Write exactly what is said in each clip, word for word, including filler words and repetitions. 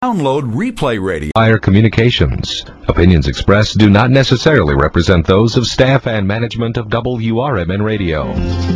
Download Replay Radio. Fire Communications. Opinions expressed do not necessarily represent those of staff and management of W R M N Radio.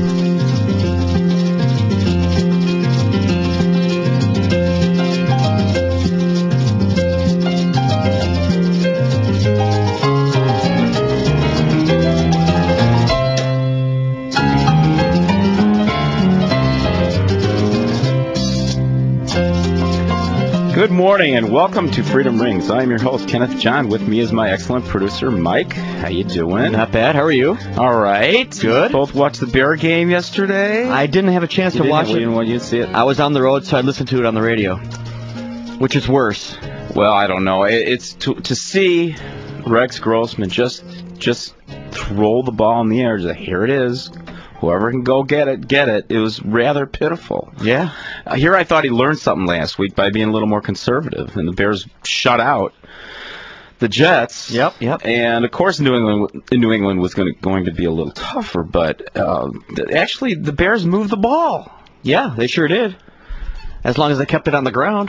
Good morning and welcome to Freedom Rings. I am your host, Kenneth John. With me is my excellent producer, Mike. How you doing? Not bad. How are you? All right. Good. Both watched the Bear game yesterday. I didn't have a chance you to watch have, it. You didn't want you to see it? I was on the road, so I listened to it on the radio, which is worse. Well, I don't know. It, it's to, to see Rex Grossman just just throw the ball in the air. Just, here it is. Whoever can go get it, get it. It was rather pitiful. Yeah. Uh, here I thought he learned something last week by being a little more conservative, and the Bears shut out the Jets. Yep, yep. And of course, New England, New England was going to, going to be a little tougher, but uh, actually, the Bears moved the ball. Yeah, they sure did. As long as they kept it on the ground.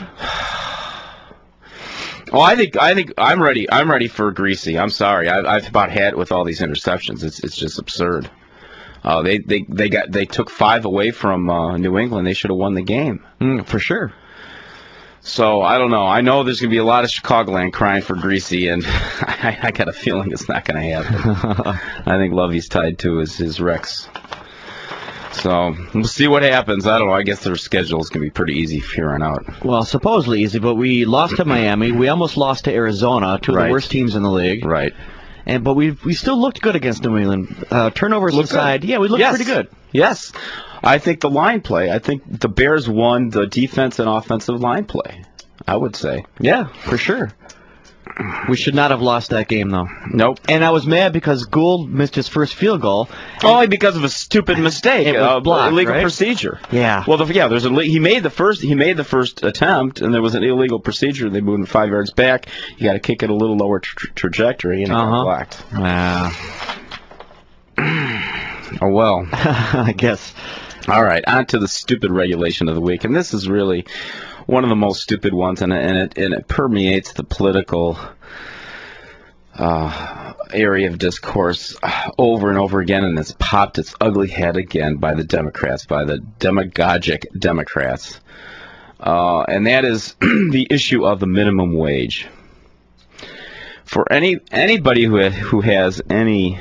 Oh, I think I think I'm ready. I'm ready for Greasy. I'm sorry. I, I've about had it with all these interceptions. It's it's just absurd. Uh, they, they they got they took five away from uh, New England. They should have won the game. Mm, for sure. So, I don't know. I know there's going to be a lot of Chicagoland crying for Greasy, and I, I got a feeling it's not going to happen. I think Lovey's tied to his, his Rex. So, we'll see what happens. I don't know. I guess their schedule is going to be pretty easy from here on out. Well, supposedly easy, but we lost to Miami. We almost lost to Arizona, two of Right. the worst teams in the league. Right. And But we we still looked good against New England. Uh, turnovers Looked aside, good. yeah, we looked Yes. pretty good. Yes. I think the line play. I think the Bears won the defense and offensive line play, I would say. Yeah, for sure. We should not have lost that game, though. Nope. And I was mad because Gould missed his first field goal. Only because of a stupid mistake, It was uh, blocked, illegal right? procedure. Yeah. Well, the, yeah, there's a he made the first he made the first attempt, and there was an illegal procedure. They moved him five yards back. You got to kick it a little lower tra- trajectory, and it Uh-huh. got blocked. Wow. Oh well. I guess. All right, on to the stupid regulation of the week, and this is really one of the most stupid ones, and, and it and it permeates the political uh, area of discourse over and over again, and it's popped its ugly head again by the Democrats, by the demagogic Democrats, uh, and that is the issue of the minimum wage. For any anybody who ha- who has any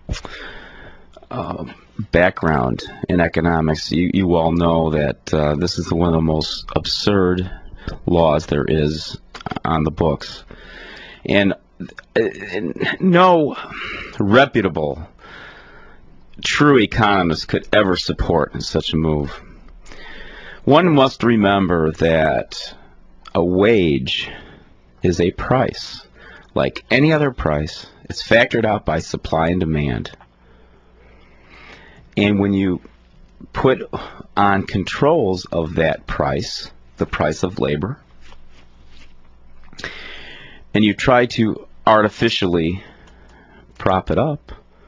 uh, background in economics, you, you all know that uh, this is one of the most absurd laws there is on the books. And, and no reputable, true economist could ever support such a move. One must remember that a wage is a price. Like any other price, it's factored out by supply and demand. And when you put on controls of that price, the price of labor, and you try to artificially prop it up,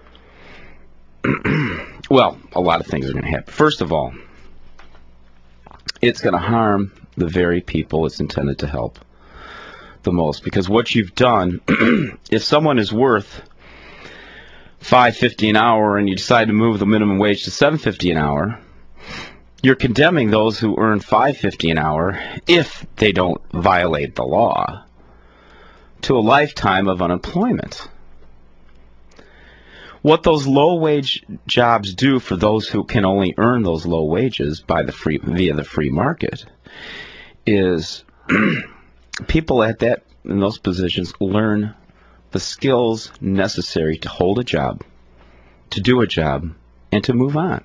well, a lot of things are going to happen. First of all, it's going to harm the very people it's intended to help the most. Because what you've done, if someone is worth five fifty an hour and you decide to move the minimum wage to seven fifty an hour, you're condemning those who earn five fifty an hour, if they don't violate the law, to a lifetime of unemployment. What those low-wage jobs do for those who can only earn those low wages by the free via the free market is people at that in those positions learn the skills necessary to hold a job, to do a job, and to move on,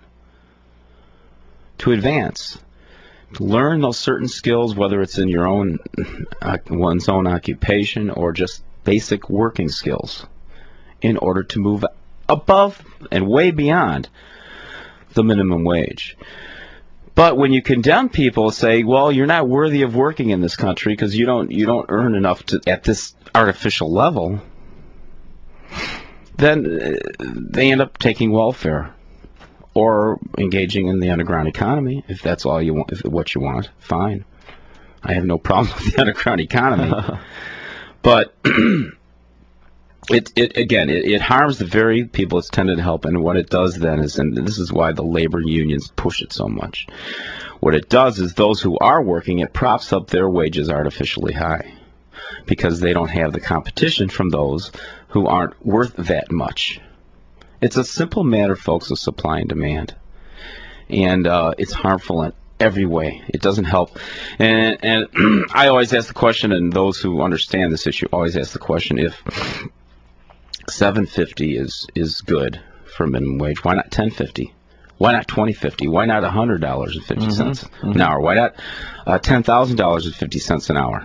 to advance, to learn those certain skills, whether it's in your own uh, one's own occupation or just basic working skills, in order to move above and way beyond the minimum wage. But when you condemn people, say, well, you're not worthy of working in this country because you don't you don't earn enough to, at this artificial level, then they end up taking welfare or engaging in the underground economy. If that's all you want, if what you want, fine. I have no problem with the underground economy. But it, it again, it, it harms the very people it's tended to help. And what it does then is, and this is why the labor unions push it so much, what it does is those who are working, it props up their wages artificially high because they don't have the competition from those who aren't worth that much. It's a simple matter, folks, of supply and demand. And uh, it's harmful in every way. It doesn't help. And, and I always ask the question, and those who understand this issue always ask the question, if seven fifty is is good for minimum wage, why not ten fifty? Why not twenty fifty? Why not one hundred dollars and fifty cents mm-hmm. mm-hmm. an hour? Why not uh, ten thousand dollars and fifty cents an hour?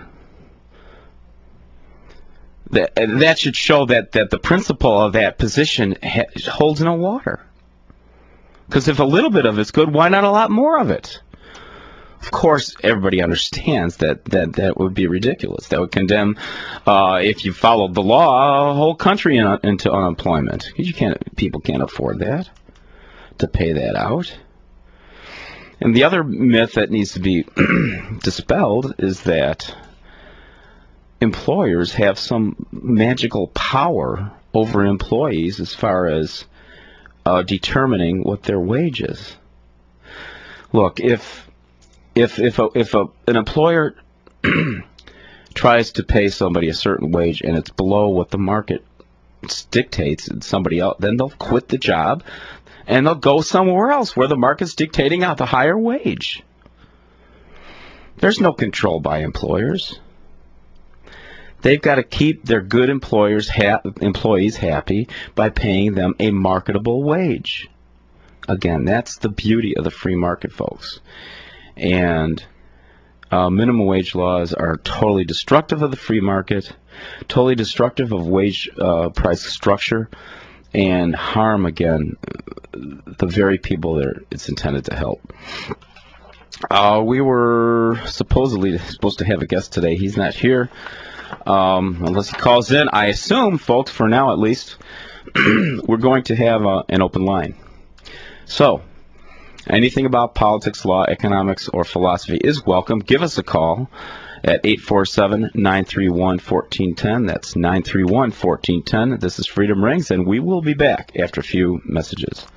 That, that should show that, that the principle of that position ha- holds no water. Because if a little bit of it's good, why not a lot more of it? Of course, everybody understands that that, that would be ridiculous. That would condemn, uh, if you followed the law, a whole country in, into unemployment. You can't, people can't afford that, to pay that out. And the other myth that needs to be dispelled is that employers have some magical power over employees as far as uh, determining what their wage is. Look, if if if a, if a, an employer tries to pay somebody a certain wage and it's below what the market dictates, and somebody else, then they'll quit the job and they'll go somewhere else where the market's dictating out the higher wage. There's no control by employers. They've got to keep their good employers ha- employees happy by paying them a marketable wage. Again, that's the beauty of the free market, folks. And uh, minimum wage laws are totally destructive of the free market, totally destructive of wage uh, price structure, and harm, again, the very people that it's intended to help. Uh, we were supposedly supposed to have a guest today. He's not here. Um, unless he calls in, I assume, folks, for now at least, we're going to have uh, an open line. So, anything about politics, law, economics, or philosophy is welcome. Give us a call at eight four seven, nine three one, one four one zero. That's nine three one, one four one zero. This is Freedom Rings, and we will be back after a few messages.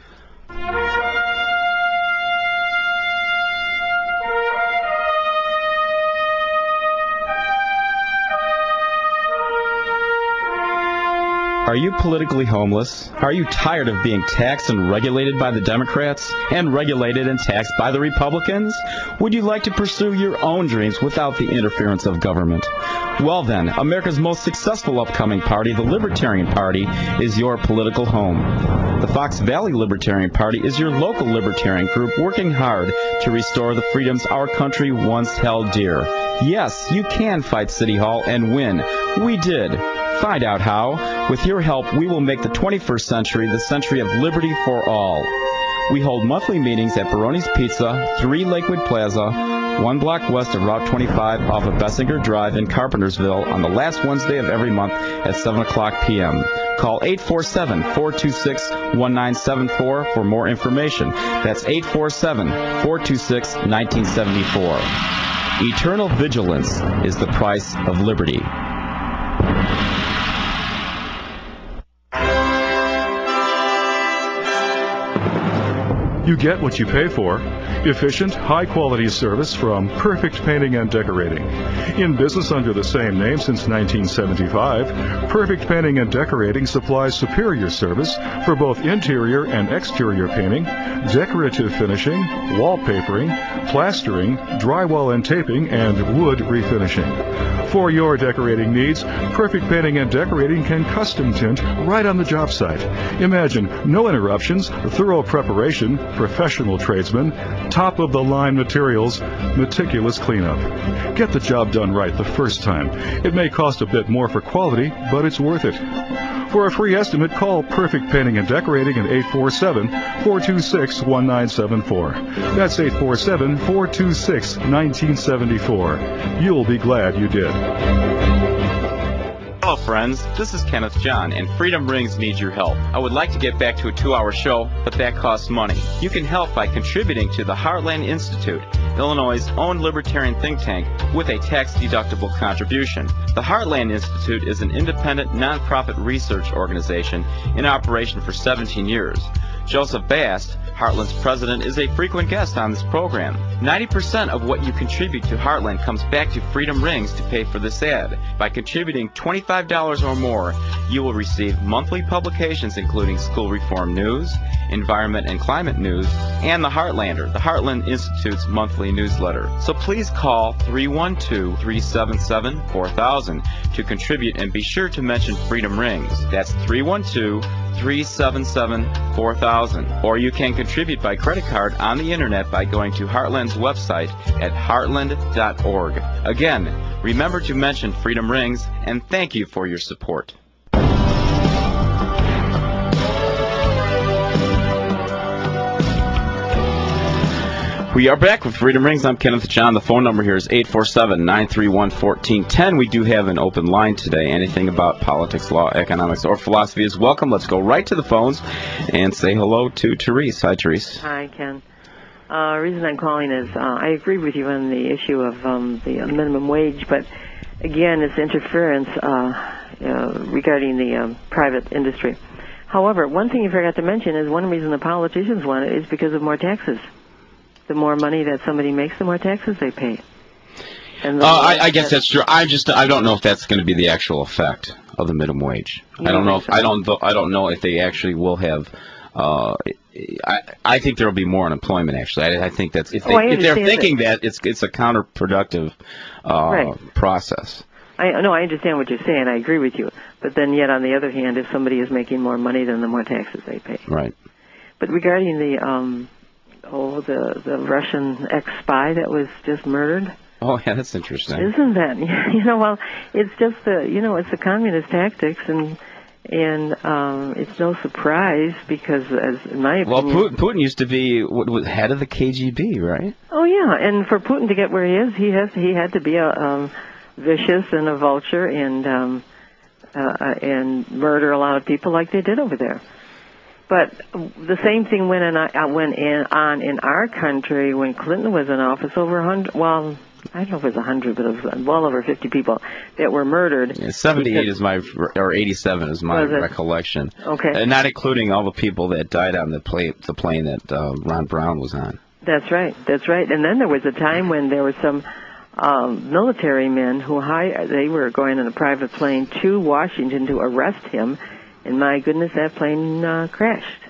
Are you politically homeless? Are you tired of being taxed and regulated by the Democrats and regulated and taxed by the Republicans? Would you like to pursue your own dreams without the interference of government? Well then, America's most successful upcoming party, the Libertarian Party, is your political home. The Fox Valley Libertarian Party is your local libertarian group working hard to restore the freedoms our country once held dear. Yes, you can fight City Hall and win. We did. Find out how. With your help, we will make the twenty-first century the century of liberty for all. We hold monthly meetings at Baroni's Pizza, three Lakewood Plaza, one block west of Route twenty-five off of Bessinger Drive in Carpentersville on the last Wednesday of every month at seven o'clock p.m. Call eight four seven, four two six, one nine seven four for more information. That's eight four seven, four two six, one nine seven four. Eternal vigilance is the price of liberty. You get what you pay for. Efficient, high-quality service from Perfect Painting and Decorating. In business under the same name since nineteen seventy-five, Perfect Painting and Decorating supplies superior service for both interior and exterior painting, decorative finishing, wallpapering, plastering, drywall and taping, and wood refinishing. For your decorating needs, Perfect Painting and Decorating can custom tint right on the job site. Imagine no interruptions, thorough preparation, professional tradesmen, top-of-the-line materials, meticulous cleanup. Get the job done right the first time. It may cost a bit more for quality, but it's worth it. For a free estimate, call Perfect Painting and Decorating at eight four seven, four two six, one nine seven four. That's eight four seven, four two six, one nine seven four. You'll be glad you did. Hello, friends. This is Kenneth John, and Freedom Rings needs your help. I would like to get back to a two-hour show, but that costs money. You can help by contributing to the Heartland Institute, Illinois' own libertarian think tank, with a tax-deductible contribution. The Heartland Institute is an independent, nonprofit research organization in operation for seventeen years. Joseph Bast, Heartland's president, is a frequent guest on this program. ninety percent of what you contribute to Heartland comes back to Freedom Rings to pay for this ad. By contributing twenty-five dollars or more, you will receive monthly publications including school reform news, environment and climate news, and the Heartlander, the Heartland Institute's monthly newsletter. So please call three one two, three seven seven, four thousand to contribute, and be sure to mention Freedom Rings. That's three one two, three seven seven, four thousand. Or you can contribute by credit card on the internet by going to Heartland's website at heartland dot org. Again, remember to mention Freedom Rings, and thank you for your support. We are back with Freedom Rings. I'm Kenneth John. The phone number here is eight four seven, nine three one, one four one zero. We do have an open line today. Anything about politics, law, economics, or philosophy is welcome. Let's go right to the phones and say hello to Therese. Hi, Therese. Hi, Ken. Uh, the reason I'm calling is uh, I agree with you on the issue of um, the minimum wage, but again, it's interference uh, uh, regarding the um, private industry. However, one thing you forgot to mention is one reason the politicians want it is because of more taxes. The more money that somebody makes, the more taxes they pay. And uh, I, I guess that's true. I just I don't know if that's going to be the actual effect of the minimum wage. I don't know if I don't I don't know if they actually will have. Uh, I I think there will be more unemployment. Actually, I, I think that's if, they, oh, if they're thinking that. that it's it's a counterproductive uh, right. process. I no, I understand what you're saying. I agree with you. But then, yet on the other hand, if somebody is making more money, then the more taxes they pay. Right. But regarding the um. Oh, the the Russian ex-spy that was just murdered. Oh, yeah, that's interesting. Isn't that? You know, well, it's just the you know, it's the communist tactics, and and um, it's no surprise because, as in my opinion, well, Putin, Putin used to be what, what, head of the K G B, right? Oh yeah, and for Putin to get where he is, he has he had to be a um, vicious and a vulture and um, uh, and murder a lot of people like they did over there. But the same thing went, in, uh, went in, on in our country when Clinton was in office. Over a hundred, well, I don't know if it was a hundred, but it was well over fifty people that were murdered. Yeah, seventy-eight because, is my, or eighty-seven is my recollection. Okay. And not including all the people that died on the plane, the plane that uh, Ron Brown was on. That's right. That's right. And then there was a time when there were some um, military men who hired, they were going on a private plane to Washington to arrest him. And my goodness, that plane uh, crashed.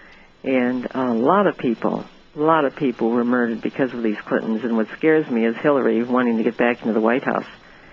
And a lot of people, a lot of people were murdered because of these Clintons. And what scares me is Hillary wanting to get back into the White House.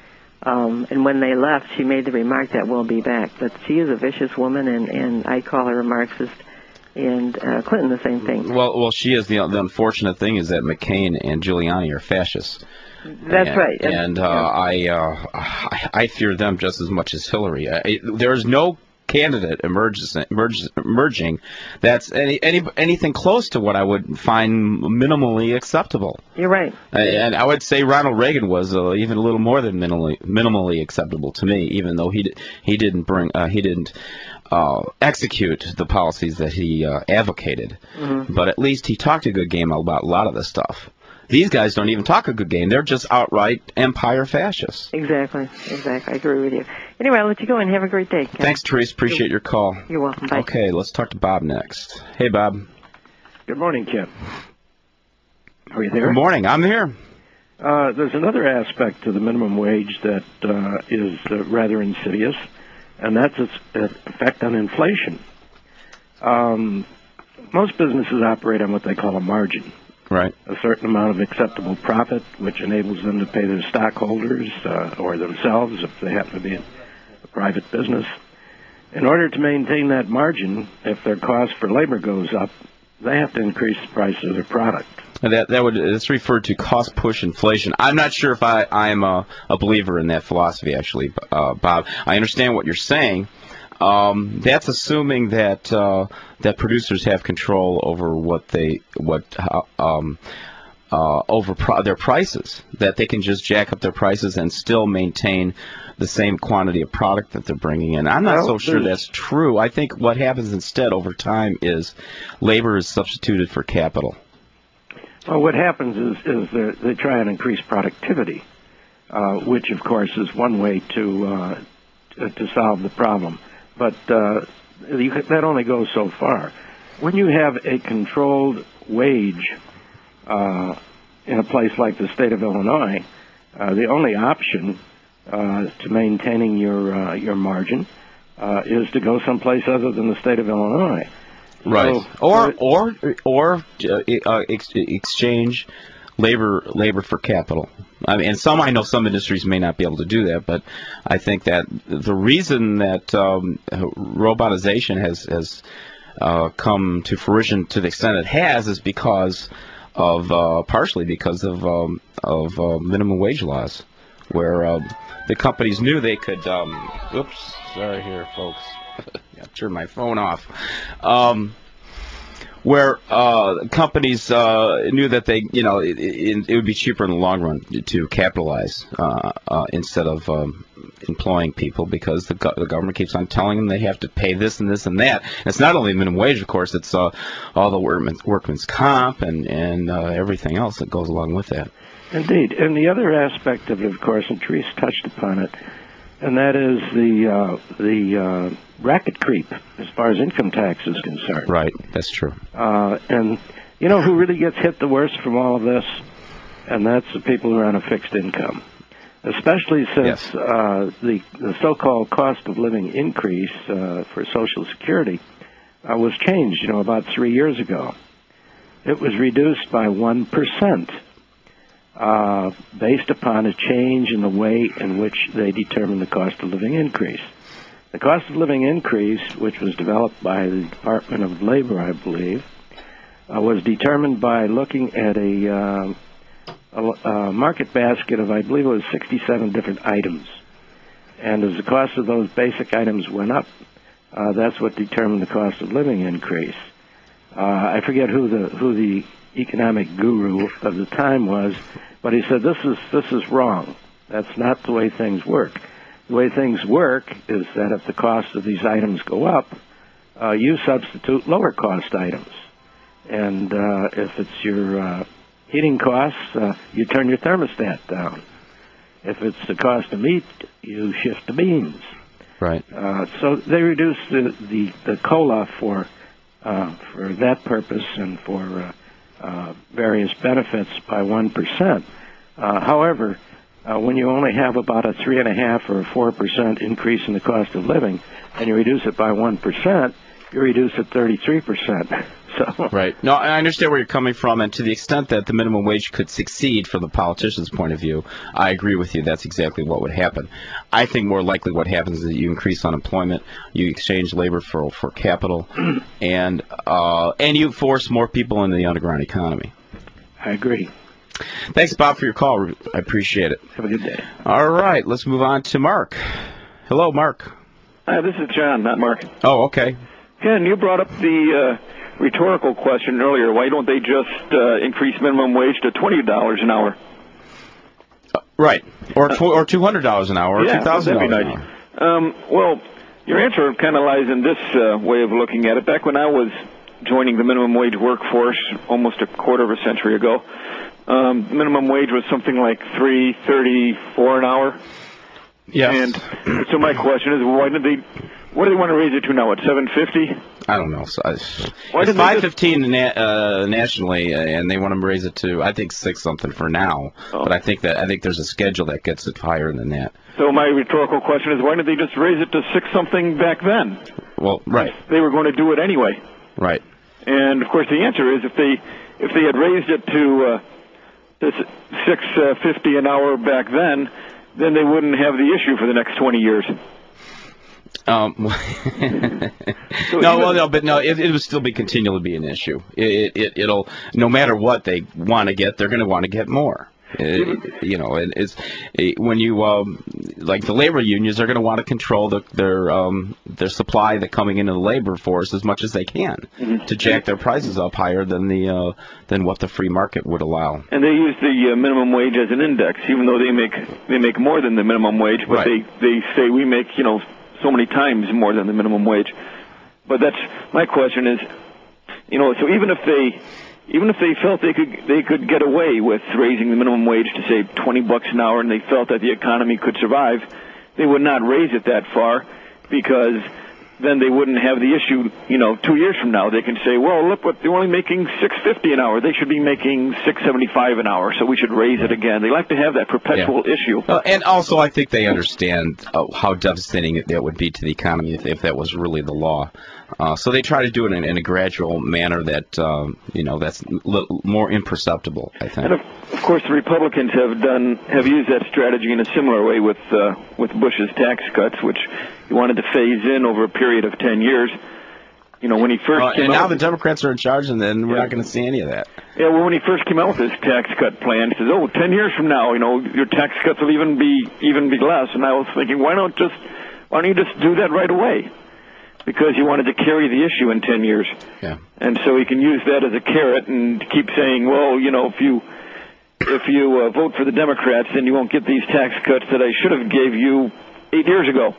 Um, and when they left, she made the remark that we'll be back. But she is a vicious woman, and, and I call her a Marxist. And uh, Clinton, the same thing. Well, well, she is. The, the unfortunate thing is that McCain and Giuliani are fascists. That's and, right. And uh, I, uh, I, I fear them just as much as Hillary. I, there's no candidate emerges, emerges, emerging that's any, any anything close to what I would find minimally acceptable. You're right. And I would say Ronald Reagan was uh, even a little more than minimally minimally acceptable to me, even though he he didn't bring uh, he didn't uh, execute the policies that he uh, advocated. Mm-hmm. But at least he talked a good game about a lot of this stuff. These guys don't even talk a good game. They're just outright empire fascists. Exactly. Exactly. I agree with you. Anyway, I'll let you go and have a great day, Ken. Thanks, Therese. Appreciate You're, your call. You're welcome. Bye. Okay, let's talk to Bob next. Hey, Bob. Good morning, Ken. Are you there? Good morning. I'm here. Uh, there's another aspect to the minimum wage that uh, is uh, rather insidious, and that's its effect on inflation. Um, most businesses operate on what they call a margin. Right. A certain amount of acceptable profit, which enables them to pay their stockholders uh, or themselves if they happen to be a private business. In order to maintain that margin, if their cost for labor goes up, they have to increase the price of their product. And that that would it's referred to cost push inflation. I'm not sure if I I'm a, a believer in that philosophy, actually, uh, Bob. I understand what you're saying. Um, that's assuming that uh, that producers have control over what they what uh, um, uh, over pro- their prices, that they can just jack up their prices and still maintain the same quantity of product that they're bringing in. I'm not Well, so sure there's- that's true. I think what happens instead over time is labor is substituted for capital. Well, what happens is, is they they try and increase productivity, uh, which, of course, is one way to uh, to to solve the problem. But uh, you, that only goes so far. When you have a controlled wage uh, in a place like the state of Illinois, uh, the only option uh, to maintaining your uh, your margin uh, is to go someplace other than the state of Illinois. Right. So- Or so- or or uh, uh, ex- exchange labor labor for capital. I mean, and some I know some industries may not be able to do that, but I think that the reason that um, robotization has has uh, come to fruition to the extent it has is because of uh, partially because of um, of uh, minimum wage laws, where um, the companies knew they could. Um, oops, sorry here, folks. I turn my phone off. Um, where uh, companies uh, knew that they, you know, it, it, it would be cheaper in the long run to capitalize uh, uh, instead of um, employing people, because the, go- the government keeps on telling them they have to pay this and this and that. And it's not only minimum wage, of course; it's uh, all the workman's, workman's comp and and uh, everything else that goes along with that. Indeed. And the other aspect of it, of course, and Therese touched upon it, and that is the uh, the uh, racket creep as far as income tax is concerned. Right, that's true. Uh, and you know who really gets hit the worst from all of this? And that's the people who are on a fixed income. Especially since Yes. uh, the, the so-called cost of living increase uh, for Social Security uh, was changed, you know, about three years ago. It was reduced by one percent. Uh, based upon a change in the way in which they determine the cost of living increase. The cost of living increase, which was developed by the Department of Labor, I believe, uh, was determined by looking at a, uh, a, a market basket of, I believe it was sixty-seven different items. And as the cost of those basic items went up, uh, that's what determined the cost of living increase. Uh, I forget who the who the economic guru of the time was, but he said this is this is wrong. That's not the way things work. The way things work is that if the cost of these items go up, uh, you substitute lower cost items. And uh, if it's your uh, heating costs, uh, you turn your thermostat down. If it's the cost of meat, you shift to beans. Right. Uh, so they reduce the, the, the COLA for uh, for that purpose and for uh, uh, various benefits by one percent. Uh, however, uh, when you only have about a three and a half or a four percent increase in the cost of living, and you reduce it by one percent, you reduce it thirty-three percent. So Right. No, I understand where you're coming from, and to the extent that the minimum wage could succeed from the politician's point of view, I agree with you. That's exactly what would happen. I think more likely what happens is that you increase unemployment, you exchange labor for for capital, and uh, and you force more people into the underground economy. I agree. Thanks, Bob, for your call. I appreciate it. Have a good day. All right, let's move on to Mark. Hello, Mark. Hi, this is John, not Mark. Oh, okay. Ken, you brought up the uh, rhetorical question earlier. Why don't they just uh, increase minimum wage to twenty dollars an hour? Uh, right. Or tw- or two hundred dollars an hour, or yeah, two thousand that'd dollars be an nice. hour. Um, well, your answer kind of lies in this uh, way of looking at it. Back when I was joining the minimum wage workforce almost a quarter of a century ago, um, minimum wage was something like three thirty-four an hour. Yes. And so my question is, why did they? What do they want to raise it to now? At seven fifty? I don't know. So I, Why it's didn't they five just- fifteen na- uh, nationally, uh, and they want to raise it to I think six something for now. Oh. But I think that I think there's a schedule that gets it higher than that. So my rhetorical question is, why didn't they just raise it to six something back then? Well, right, They were going to do it anyway. right. And of course, the answer is if they if they had raised it to uh, this six uh, fifty an hour back then, then they wouldn't have the issue for the next twenty years. Um, no, well, no, but no, it, it would still be continually be an issue. It, it, it'll no matter what they want to get, they're going to want to get more. It, you know, it, it's it, when you um, like the labor unions are going to want to control the, their um, their supply that coming into the labor force as much as they can mm-hmm. to jack their prices up higher than the uh, than what the free market would allow. And they use the uh, minimum wage as an index, even though they make they make more than the minimum wage, but right. they they say we make you know so many times more than the minimum wage. But that's my question is, you know, so even if they even if they felt they could they could get away with raising the minimum wage to say twenty bucks an hour, and they felt that the economy could survive, they would not raise it that far, because then they wouldn't have the issue, you know, two years from now. They can say, well, look, what they're only making six fifty an hour. They should be making six seventy-five an hour, so we should raise it again. They like to have that perpetual yeah. issue. Uh, and also, I think they understand uh, how devastating it, that would be to the economy if, if that was really the law. Uh, so they try to do it in, in a gradual manner that, um, you know, that's l- more imperceptible, I think. And of, of course, the Republicans have done have used that strategy in a similar way with uh, with Bush's tax cuts, which he wanted to phase in over a period of ten years. You know, when he first uh, came and out, now the Democrats are in charge, and then we're yeah. not going to see any of that. Yeah, well, when he first came out with his tax cut plan, he says, "Oh, ten years from now, you know, your tax cuts will even be even be less." And I was thinking, why not just why don't you just do that right away? Because he wanted to carry the issue in ten years. Yeah. And so he can use that as a carrot and keep saying, well, you know, if you if you uh, vote for the Democrats, then you won't get these tax cuts that I should have gave you eight years ago.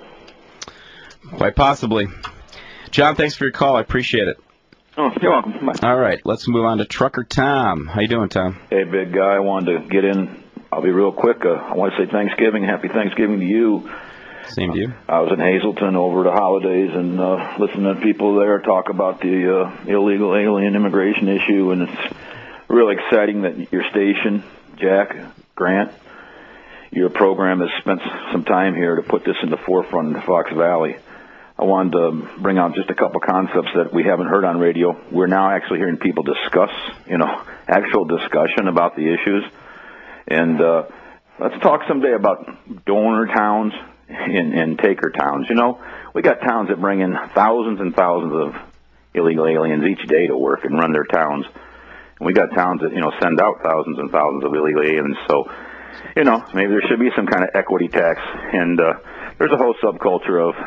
Quite possibly. John, thanks for your call. I appreciate it. Oh, you're welcome. Bye. All right, let's move on to Trucker Tom. How you doing, Tom? Hey, big guy. I wanted to get in. I'll be real quick. Uh, I want to say Thanksgiving. Happy Thanksgiving to you. Same to you. I was in Hazleton over the holidays and uh, listening to people there talk about the uh, illegal alien immigration issue, and it's really exciting that your station, Jack Grant, your program has spent some time here to put this in the forefront in the Fox Valley. I wanted to bring out just a couple concepts that we haven't heard on radio. We're now actually hearing people discuss, you know, actual discussion about the issues. And uh, let's talk someday about donor towns and, and taker towns. You know, we got towns that bring in thousands and thousands of illegal aliens each day to work and run their towns. And we got towns that, you know, send out thousands and thousands of illegal aliens. So, you know, maybe there should be some kind of equity tax. And uh, there's a whole subculture of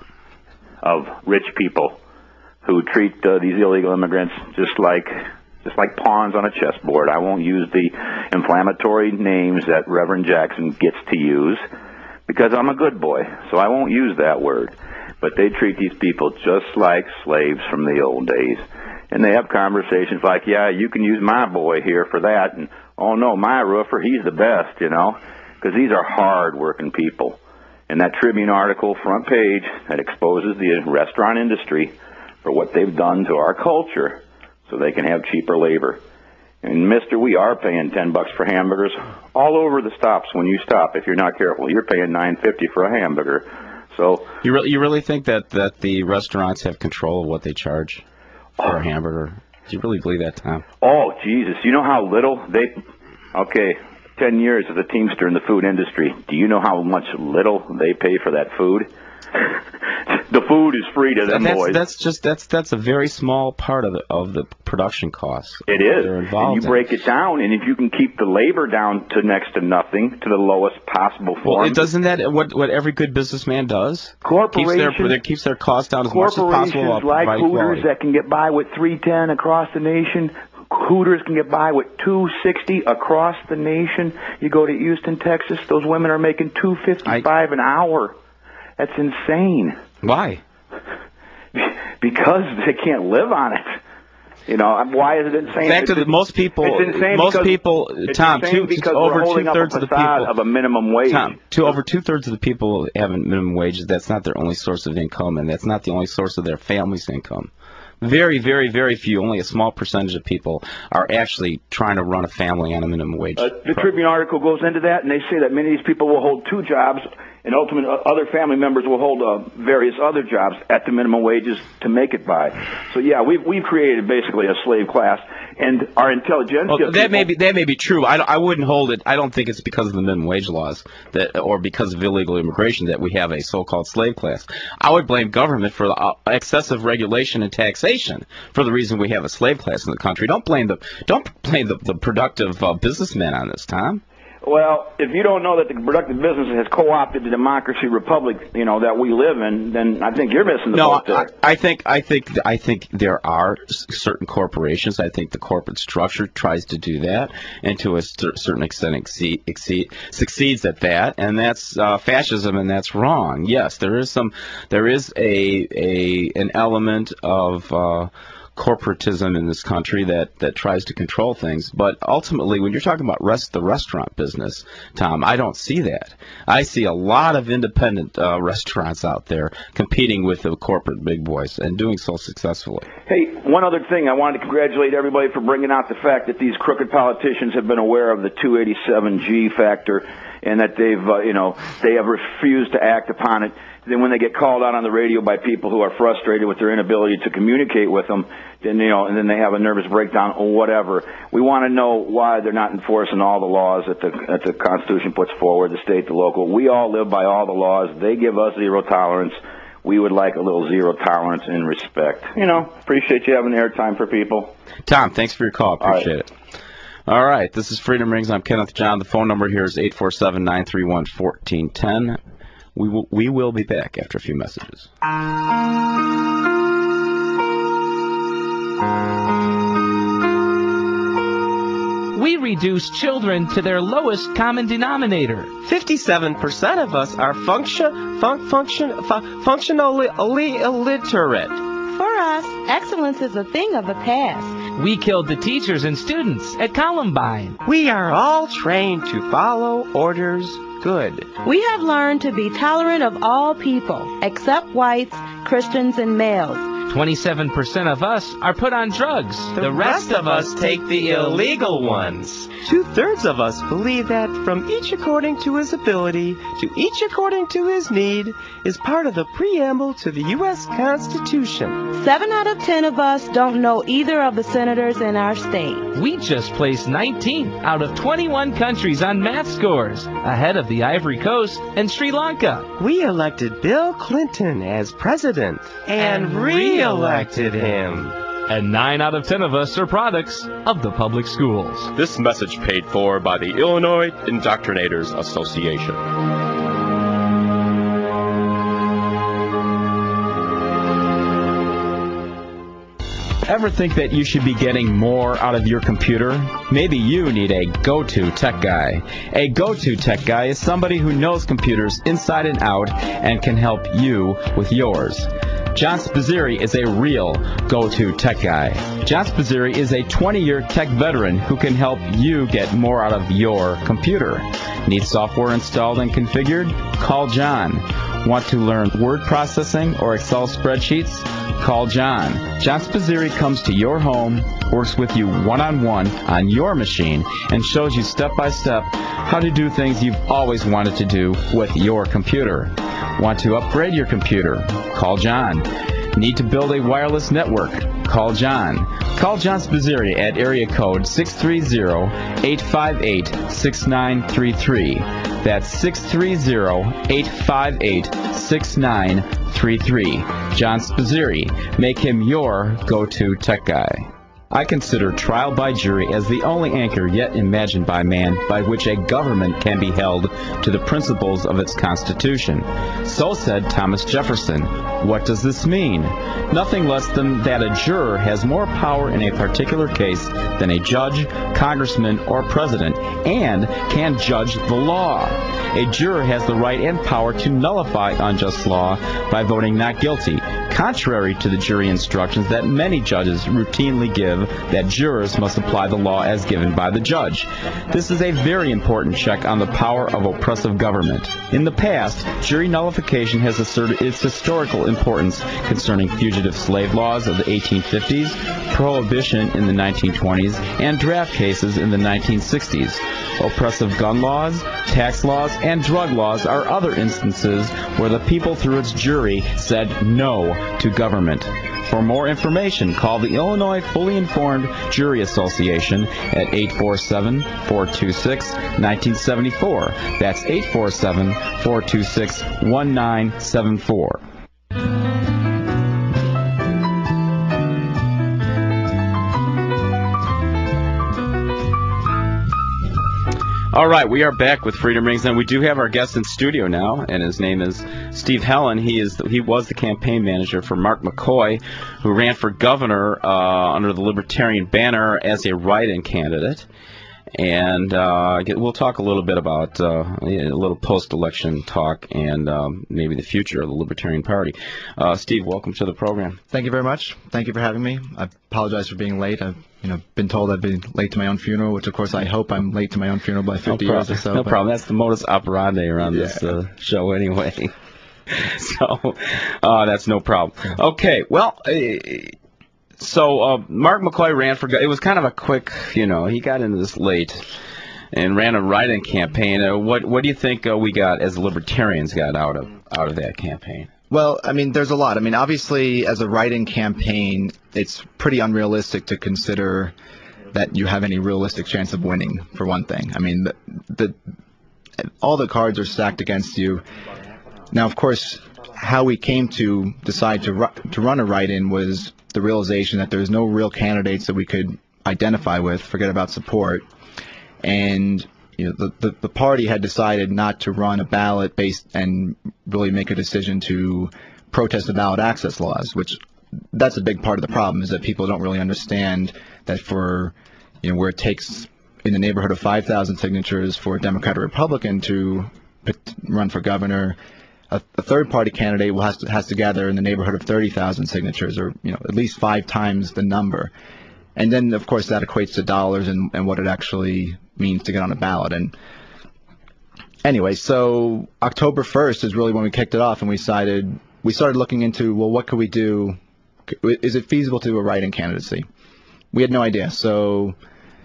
of rich people who treat uh, these illegal immigrants just like just like pawns on a chessboard. I won't use the inflammatory names that Reverend Jackson gets to use because I'm a good boy, so I won't use that word. But they treat these people just like slaves from the old days. And they have conversations like, yeah, you can use my boy here for that, and oh no, my roofer, he's the best, you know, because these are hard-working people. And that Tribune article, front page, that exposes the restaurant industry for what they've done to our culture so they can have cheaper labor. And, mister, we are paying ten bucks for hamburgers all over the stops. When you stop, if you're not careful, you're paying nine fifty for a hamburger. So you really, you really think that, that the restaurants have control of what they charge for oh. a hamburger? Do you really believe that, Tom? Oh, Jesus. You know how little they... Okay. Ten years as a Teamster in the food industry. Do you know how much little they pay for that food? The food is free to them that's, boys. That's just that's that's a very small part of the of the production costs. It is. They're involved and you in. break it down, and if you can keep the labor down to next to nothing, to the lowest possible form. Well, it doesn't that what what every good businessman does? Corporations keeps their, keeps their costs down as much as possible. Corporations like Hooters that can get by with three ten across the nation. Hooters can get by with two sixty across the nation. You go to Houston, Texas, those women are making two fifty-five an hour. That's insane. Why? Because they can't live on it. You know, why is it insane? Back to the, most people. It's insane most because, people. it's Tom, insane two, because over we're holding two thirds up a of the people of a minimum wage. Tom, two over two thirds of the people have minimum wages. That's not their only source of income, and that's not the only source of their family's income. Very, very, very few, only a small percentage of people are actually trying to run a family on a minimum wage. Uh, the Tribune article goes into that, and they say that many of these people will hold two jobs, and ultimately other family members will hold uh, various other jobs at the minimum wages to make it by. So, yeah, we've, we've created basically a slave class, and our intelligentsia... Well, that people, may be that may be true. I, I wouldn't hold it. I don't think it's because of the minimum wage laws that, or because of illegal immigration that we have a so-called slave class. I would blame government for uh, excessive regulation and taxation for the reason we have a slave class in the country. Don't blame the don't blame the, the productive uh, businessmen on this, Tom. Well, if you don't know that the productive business has co-opted the democracy republic, you know, that we live in, then I think you're missing the No, boat there. I, I think I think I think there are s- certain corporations. I think the corporate structure tries to do that, and to a cer- certain extent exceed, exceed, succeeds at that, and that's uh, fascism, and that's wrong. Yes, there is some, there is a a an element of uh, corporatism in this country that, that tries to control things. But ultimately, when you're talking about rest, the restaurant business, Tom, I don't see that. I see a lot of independent uh, restaurants out there competing with the corporate big boys and doing so successfully. Hey, one other thing. I wanted to congratulate everybody for bringing out the fact that these crooked politicians have been aware of the two eighty-seven G factor and that they've, uh, you know, they have refused to act upon it. Then when they get called out on the radio by people who are frustrated with their inability to communicate with them, then, you know, and then they have a nervous breakdown or whatever. We want to know why they're not enforcing all the laws that the, that the Constitution puts forward, the state, the local. We all live by all the laws. They give us zero tolerance. We would like a little zero tolerance and respect. You know, appreciate you having airtime for people. Tom, thanks for your call. Appreciate it. All right, this is Freedom Rings. I'm Kenneth John. The phone number here is eight four seven, nine three one, one four one zero. We will, we will be back after a few messages. We reduce children to their lowest common denominator. fifty-seven percent of us are function, fun, function, fu- functionally illiterate. For us, excellence is a thing of the past. We killed the teachers and students at Columbine. We are all trained to follow orders good. We have learned to be tolerant of all people, except whites, Christians, and males. twenty-seven percent of us are put on drugs. The, the rest, rest of us take the illegal ones. Two-thirds of us believe that from each according to his ability to each according to his need is part of the preamble to the U S Constitution. Seven out of ten of us don't know either of the senators in our state. We just placed nineteenth out of twenty-one countries on math scores, ahead of the Ivory Coast and Sri Lanka. We elected Bill Clinton as president and, and re-elected him. And nine out of ten of us are products of the public schools. This message paid for by the Illinois Indoctrinators Association. Ever think that you should be getting more out of your computer? Maybe you need a go-to tech guy. A go-to tech guy is somebody who knows computers inside and out and can help you with yours. John Spazzeri is a real go-to tech guy. John Spazzeri is a twenty-year tech veteran who can help you get more out of your computer. Need software installed and configured? Call John. Want to learn word processing or Excel spreadsheets? Call John. John Spazzeri comes to your home, works with you one-on-one on your machine, and shows you step-by-step how to do things you've always wanted to do with your computer. Want to upgrade your computer? Call John. Need to build a wireless network? Call John. Call John Spazzeri at area code six three zero, eight five eight, six nine three three. That's six three zero, eight five eight, six nine three three. John Spazzeri. Make him your go-to tech guy. I consider trial by jury as the only anchor yet imagined by man by which a government can be held to the principles of its constitution. So said Thomas Jefferson. What does this mean? Nothing less than that a juror has more power in a particular case than a judge, congressman, or president, and can judge the law. A juror has the right and power to nullify unjust law by voting not guilty, contrary to the jury instructions that many judges routinely give that jurors must apply the law as given by the judge. This is a very important check on the power of oppressive government. In the past, jury nullification has asserted its historical importance concerning fugitive slave laws of the eighteen fifties, prohibition in the nineteen twenties, and draft cases in the nineteen sixties. Oppressive gun laws, tax laws, and drug laws are other instances where the people through its jury said no to government. For more information, call the Illinois Fully Informed Jury Association at eight four seven, four two six, one nine seven four. That's eight four seven, four two six, one nine seven four. All right, we are back with Freedom Rings, and we do have our guest in studio now, and his name is Steve Helen. He is the, he was the campaign manager for Mark McCoy, who ran for governor uh, under the Libertarian banner as a write-in candidate. And uh, we'll talk a little bit about uh, a little post-election talk and um, maybe the future of the Libertarian Party. Uh, Steve, welcome to the program. Thank you very much. Thank you for having me. I apologize for being late. I've you know been told I've been late to my own funeral, which of course I hope I'm late to my own funeral by fifty no years or so. No problem. That's the modus operandi around yeah. this uh, show anyway. so uh, that's no problem. Okay, well. Uh, So uh, Mark McCoy ran for. It was kind of a quick, you know, he got into this late and ran a write-in campaign. Uh, what what do you think uh, we got as libertarians got out of out of that campaign? Well, I mean, there's a lot. I mean, obviously, as a write-in campaign, it's pretty unrealistic to consider that you have any realistic chance of winning. For one thing, I mean, the, the all the cards are stacked against you. Now, of course, how we came to decide to ru- to run a write-in was the realization that there's no real candidates that we could identify with, forget about support. And you know, the, the, the party had decided not to run a ballot based and really make a decision to protest the ballot access laws, which that's a big part of the problem, is that people don't really understand that for, you know, where it takes in the neighborhood of five thousand signatures for a Democrat or Republican to run for governor, A, a third-party candidate will has to, has to gather in the neighborhood of thirty thousand signatures, or you know, at least five times the number. And then, of course, that equates to dollars and, and what it actually means to get on a ballot. And anyway, so October first is really when we kicked it off, and we decided we started looking into, well, what could we do? Is it feasible to do a write-in candidacy? We had no idea. So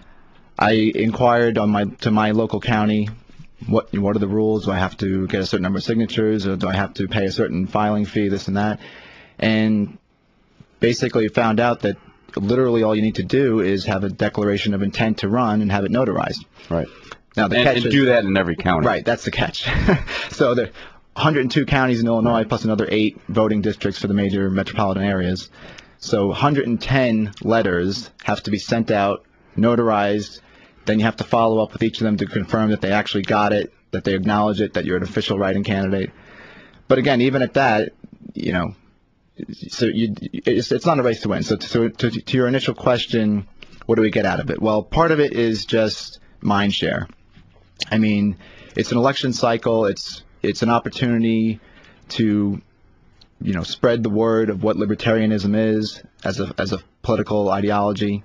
I inquired on my to my local county. What what are the rules? Do I have to get a certain number of signatures, or do I have to pay a certain filing fee, this and that? And basically found out that literally all you need to do is have a declaration of intent to run and have it notarized. Right. Now the and, catch and is, do that in every county. Right, that's the catch. So there are one hundred two counties in Illinois, plus another eight voting districts for the major metropolitan areas. So one hundred ten letters have to be sent out, notarized. Then you have to follow up with each of them to confirm that they actually got it, that they acknowledge it, that you're an official write-in candidate. But again, even at that, you know, so you, it's, it's not a race to win. So to, to, to your initial question, what do we get out of it? Well, part of it is just mind share. I mean, it's an election cycle. It's it's an opportunity to, you know, spread the word of what libertarianism is as a as a political ideology.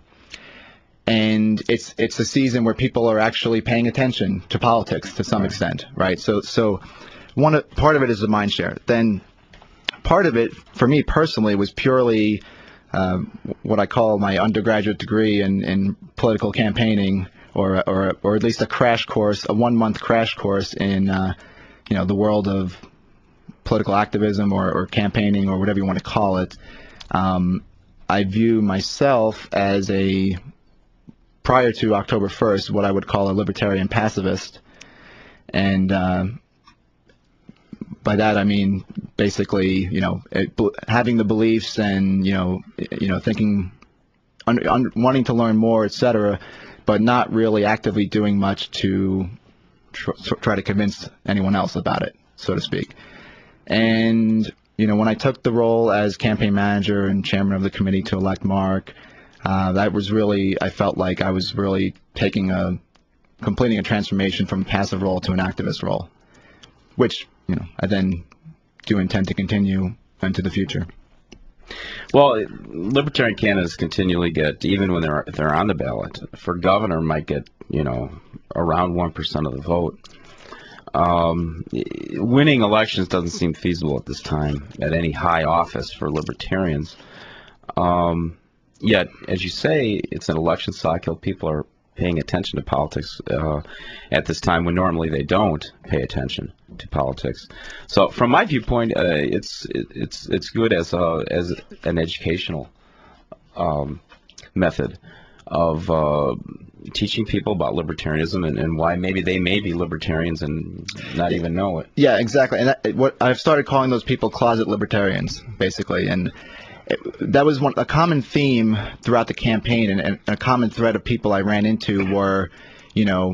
And it's it's a season where people are actually paying attention to politics to some extent, right? So so one part of it is the mind share. Then part of it, for me personally, was purely uh, what I call my undergraduate degree in, in political campaigning, or or or at least a crash course, a one month crash course in uh, you know the world of political activism or, or campaigning or whatever you want to call it. Um, I view myself as a prior to October first, what I would call a libertarian pacifist. And uh, by that I mean basically, you know, it, having the beliefs and, you know, you know, thinking, un, un, wanting to learn more, et cetera, but not really actively doing much to tr- try to convince anyone else about it, so to speak. And, you know, when I took the role as campaign manager and chairman of the committee to elect Mark, Uh, that was really, I felt like I was really taking a, completing a transformation from a passive role to an activist role, which, you know, I then do intend to continue into the future. Well, libertarian candidates continually get, even when they're if they're on the ballot, for governor might get, you know, around one percent of the vote. Um, winning elections doesn't seem feasible at this time at any high office for libertarians. Um, Yet, as you say, it's an election cycle. People are paying attention to politics uh, at this time when normally they don't pay attention to politics. So, from my viewpoint, uh, it's it, it's it's good as a, as an educational um, method of uh, teaching people about libertarianism and, and why maybe they may be libertarians and not even know it. Yeah, exactly. And that, what I've started calling those people closet libertarians, basically, and It, that was one a common theme throughout the campaign, and, and a common thread of people I ran into were, you know,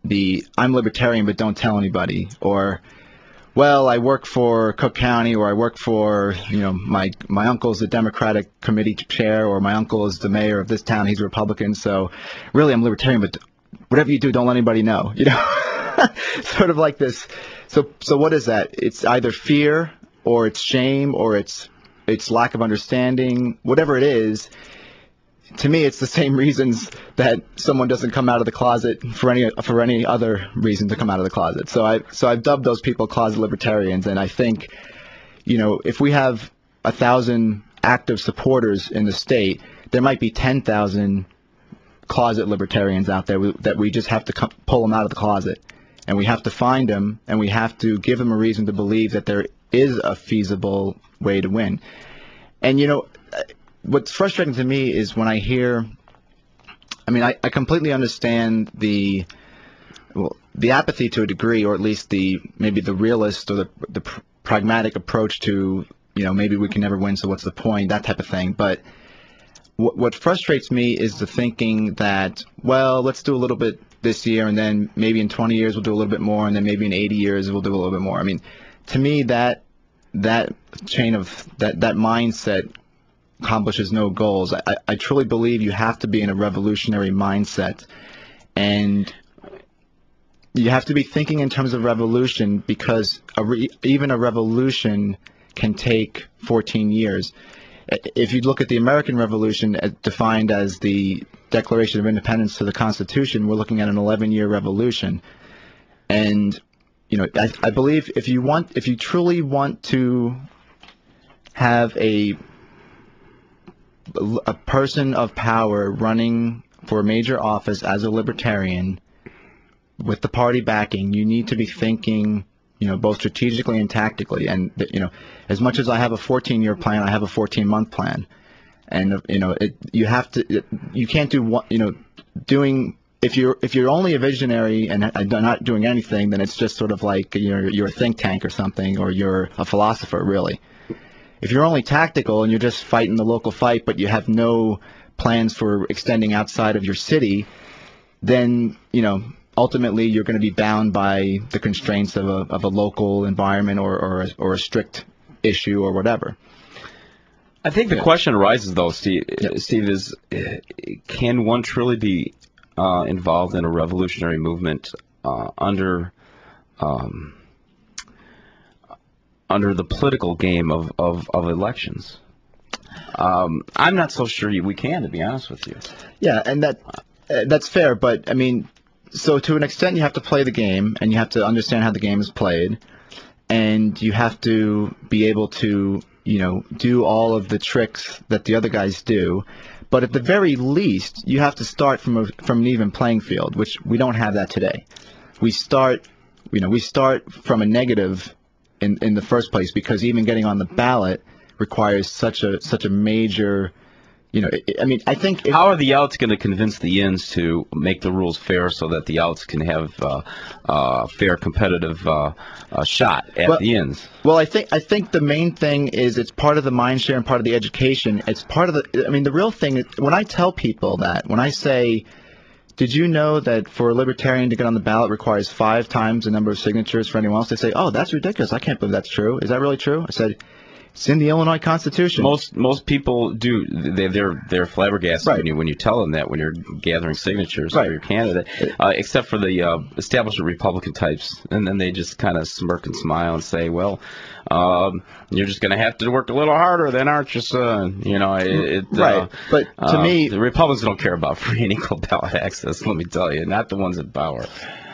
the I'm libertarian but don't tell anybody, or well, I work for Cook County, or I work for, you know, my my uncle's the Democratic committee chair, or my uncle is the mayor of this town, he's a Republican, so really I'm libertarian, but whatever you do, don't let anybody know, you know? Sort of like this. So so what is that? It's either fear, or it's shame, or it's it's lack of understanding, whatever it is. To me, it's the same reasons that someone doesn't come out of the closet for any for any other reason to come out of the closet. So I so I've dubbed those people closet libertarians, and I think, you know, if we have a thousand active supporters in the state, there might be ten thousand closet libertarians out there that we just have to co- pull them out of the closet, and we have to find them, and we have to give them a reason to believe that there is a feasible way to win. And you know, what's frustrating to me is when I hear, I mean, I, I completely understand the, well, the apathy to a degree, or at least the, maybe the realist or the, the pr- pragmatic approach to, you know, maybe we can never win, so what's the point, that type of thing. But w- what frustrates me is the thinking that, well, let's do a little bit this year, and then maybe in twenty years we'll do a little bit more, and then maybe in eighty years we'll do a little bit more. I mean, to me, that, that chain of, that, that mindset accomplishes no goals. I, I truly believe you have to be in a revolutionary mindset, and you have to be thinking in terms of revolution, because a re, even a revolution can take fourteen years. If you look at the American Revolution as defined as the Declaration of Independence to the Constitution, we're looking at an eleven-year revolution. And you know, I, I believe if you want, if you truly want to have a a person of power running for a major office as a libertarian with the party backing, you need to be thinking, you know, both strategically and tactically. And, you know, as much as I have a fourteen-year plan, I have a fourteen-month plan. And, you know, it, you have to, it, you can't do one, you know, doing, if you're, if you're only a visionary and not doing anything, then it's just sort of like you're, you're a think tank or something, or you're a philosopher, really. If you're only tactical and you're just fighting the local fight, but you have no plans for extending outside of your city, then, you know, ultimately you're going to be bound by the constraints of a, of a local environment, or, or, a, or a strict issue or whatever. I think the Yeah. question arises, though, Steve, Yeah. Steve is, uh, can one truly be uh, involved in a revolutionary movement uh, under... Um, under the political game of, of, of elections? Um, I'm not so sure we can, to be honest with you. Yeah, and that uh, that's fair, but, I mean, so to an extent you have to play the game, and you have to understand how the game is played, and you have to be able to, you know, do all of the tricks that the other guys do, but at the very least, you have to start from a, from an even playing field, which we don't have that today. We start, you know, we start from a negative in in the first place, because even getting on the ballot requires such a such a major, you know, I mean, I think if, how are the outs going to convince the ins to make the rules fair so that the outs can have uh, uh, fair competitive uh, uh, shot at well, the ins? Well, I think I think the main thing is it's part of the mind share and part of the education. It's part of the. I mean, the real thing is when I tell people that, when I say, did you know that for a libertarian to get on the ballot requires five times the number of signatures for anyone else? They say, oh, that's ridiculous. I can't believe that's true. Is that really true? I said, it's in the Illinois Constitution. Most most people do. They, they're they're flabbergasted Right. when you when you tell them that, when you're gathering signatures Right. for your candidate, uh, except for the uh, establishment Republican types, and then they just kind of smirk and smile and say, well, um, you're just going to have to work a little harder, then, aren't you, son? You know, it, it Right. uh, But to uh, me, the Republicans don't care about free and equal ballot access. Let me tell you, not the ones in power.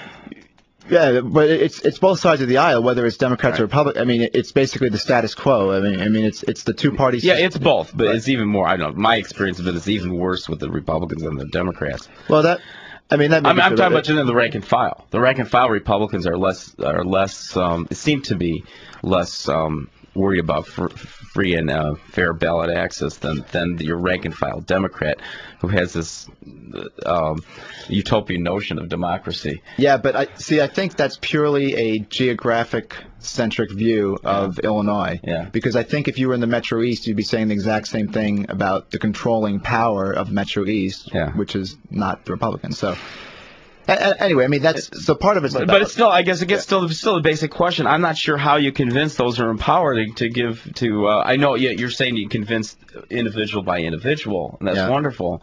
yeah, but it's it's both sides of the aisle, whether it's Democrats or Republicans. I mean, it's basically the status quo. I mean, I mean, it's it's the two parties. Yeah, it's both, but it's even more. I don't know. My experience of it is even worse with the Republicans than the Democrats. Well, that. I mean, that. I'm, may be I'm true, talking but- about the rank and file. The rank and file Republicans are less, are less, um, seem to be less um, worried about fr- free and uh, fair ballot access than than your rank and file Democrat, who has this um, utopian notion of democracy. Yeah, but I see. I think that's purely a geographic-centric view of yeah. Illinois. Yeah. Because I think if you were in the Metro East, you'd be saying the exact same thing about the controlling power of Metro East, yeah. which is not the Republicans. So, A- anyway, I mean that's so part of it's. But, but it's still, I guess, it gets still still a basic question. I'm not sure how you convince those who are empowered to, to give to. Uh, I know, yeah, you're saying you convince individual by individual, and that's Yeah. wonderful.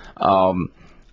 Um,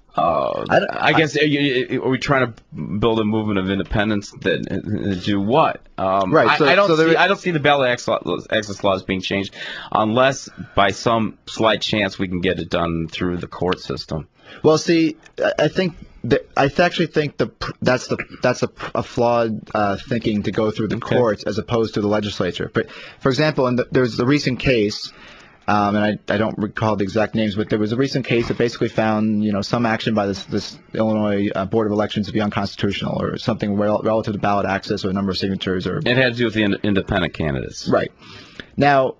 uh, I, I guess are, you, are we trying to build a movement of independence that uh, do what? Um, Right, so- I, I don't so there see. is- I don't see the ballot access access laws being changed unless by some slight chance we can get it done through the court system. Well, see, I- I think that, I th- actually think the pr- that's the that's a, pr- a flawed uh, thinking to go through the Okay. courts as opposed to the legislature. But for example, in the, there's the recent case. Um, and I, I don't recall the exact names, but there was a recent case that basically found, you know, some action by this, this Illinois uh, Board of Elections to be unconstitutional or something rel- relative to ballot access or a number of signatures or. It had to do with the in- independent candidates. Right. Now,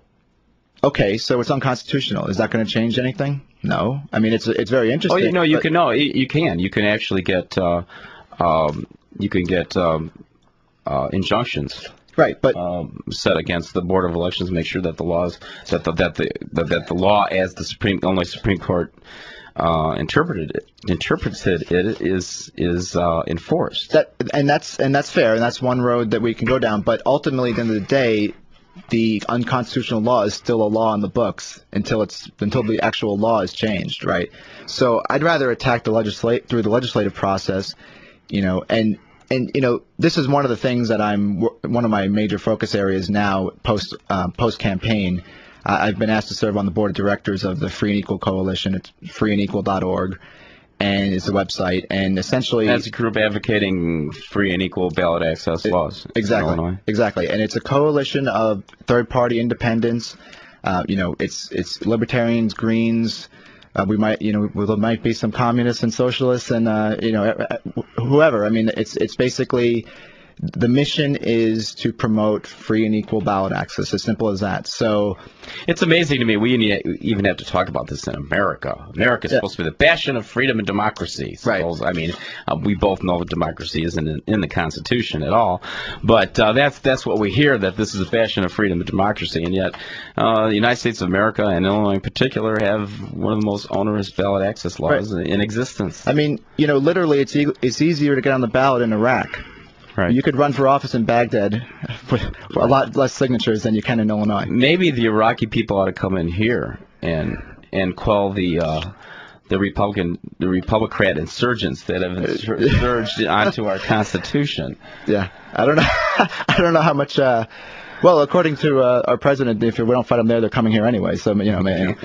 okay, so it's unconstitutional. Is that going to change anything? No. I mean, it's it's very Oh, interesting. you know, you but- can no, you you can. You can actually get, uh, um, you can get um, uh, injunctions. Right, but um, set against the Board of Elections, make sure that the laws that the that the that, that the law as the Supreme Illinois Supreme Court uh, interpreted it interpreted it is is uh, enforced. That and that's and that's fair, and that's one road that we can go down. But ultimately, at the end of the day, the unconstitutional law is still a law on the books until it's until the actual law is changed, right? So I'd rather attack the legislate through the legislative process, you know, and. And you know, this is one of the things that I'm one of my major focus areas now post uh, post campaign. Uh, I've been asked to serve on the board of directors of the Free and Equal Coalition. It's free and equal dot org, and it's a website. And essentially, That's a group advocating free and equal ballot access laws. in exactly, Illinois. exactly. And it's a coalition of third-party independents. Uh, you know, it's it's libertarians, Greens. Uh, we might, you know, there might be some communists and socialists and, uh, you know, whoever. I mean, it's it's basically the mission is to promote free and equal ballot access. As simple as that. So It's amazing to me. We even have to talk about this in America. America is Yeah. supposed to be the bastion of freedom and democracy. Suppose. I mean, uh, we both know that democracy isn't in, in the Constitution at all. But uh, that's that's what we hear, that this is a bastion of freedom and democracy. And yet, uh, the United States of America, and Illinois in particular, have one of the most onerous ballot access laws in, in existence. I mean, you know, literally, it's e- it's easier to get on the ballot in Iraq. Right. You could run for office in Baghdad with a lot less signatures than you can in Illinois. Maybe the Iraqi people ought to come in here and and quell the uh, the Republican the Republican insurgents that have insur- surged onto our Constitution. Yeah, I don't know. I don't know how much. Uh, well, according to uh, our president, if we don't fight them there, they're coming here anyway. So you know, man.